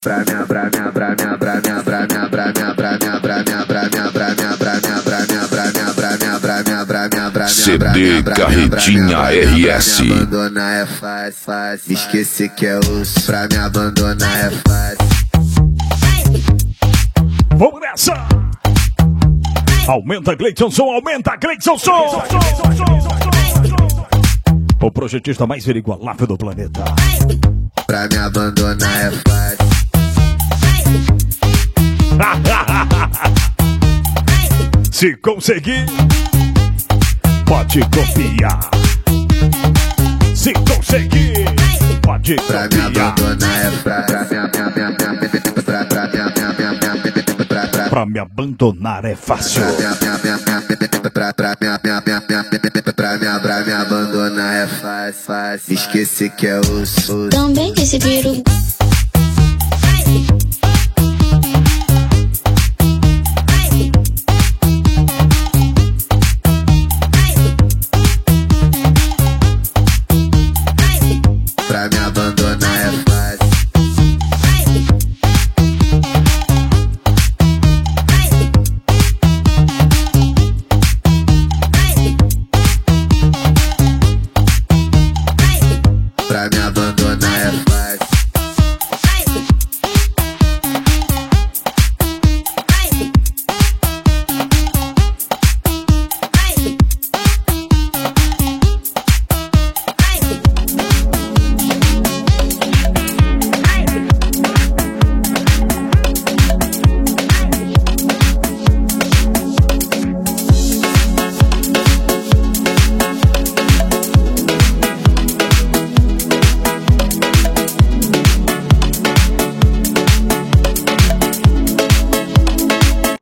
CD Carretinha RS. Pra me abandonar é fácil, esquecer que é osso. Pra me abandonar é fácil. Vamos nessa! Aumenta Gleidson Som, aumenta Gleidson Som! O projetista mais inigualável do planeta. Pra me abandonar é fácil. Se conseguir, pode copiar. Se conseguir, pode Pra me copiar. abandonar é Pra me abandonar é fácil. Pra me abandonar é fácil, esquecer que é osso. Também que se vira.